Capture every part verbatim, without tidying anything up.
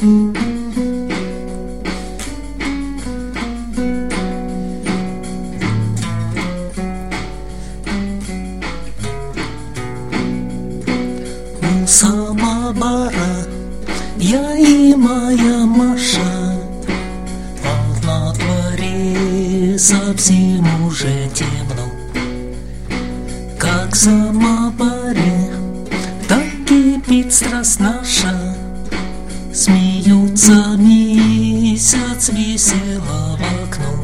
У самовара я и моя Маша, а на дворе совсем уже темно. Как в самоваре, так кипит страсть наша, смеется месяц весело в окно.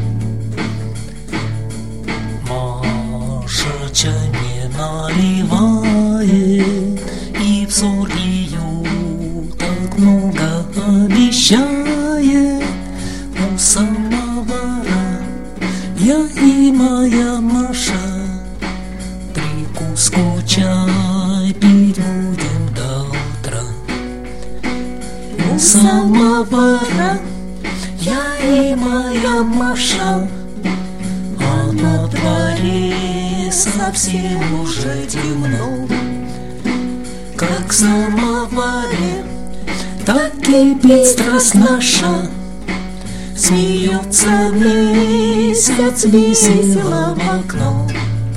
Маша чай мне наливает, и взор ее так много обещает. У самовара я и моя Маша, прикуску чай пить будем до утра. У самовара я и моя Маша, а на дворе совсем уже темно. Как в самоваре, так кипит страсть наша, смеется месяц весело в окно.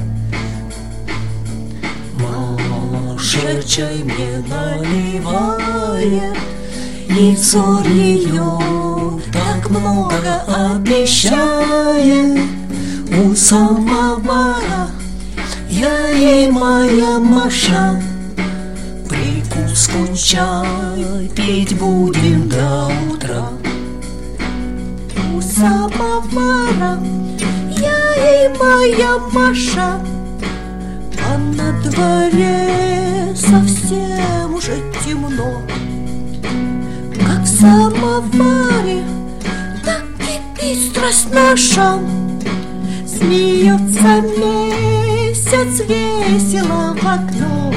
Маша чай мне наливает, и взор ее так много обещает. У самовара я и моя Маша, прикуску чай пить будем до утра. У самовара я и моя Маша, а на дворе совсем уже темно. Как в самоваре, так кипит страсть наша, смеется месяц весело в окно.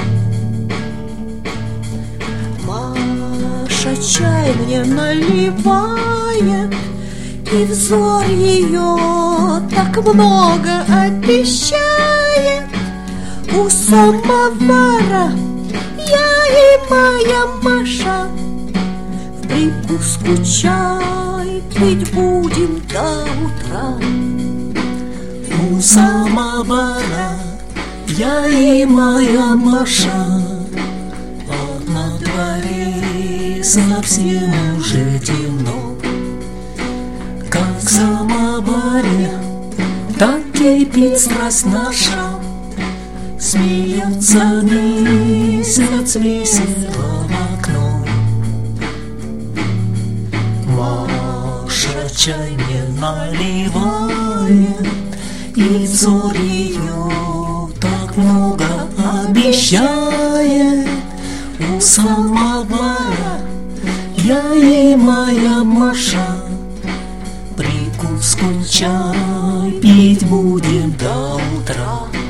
Маша чай мне наливает, и взор ее так много обещает. У самовара я и моя Маша, в прикуску чай пить будем до утра. У самовара я и моя Маша, а на дворе совсем уже темно. Как в самоваре, так кипит страсть наша, смеется месяц весело в окно. Маша чай мне наливает, и взор ее так много обещает. У самовара я и моя Маша, прикуску чай пить будем до утра.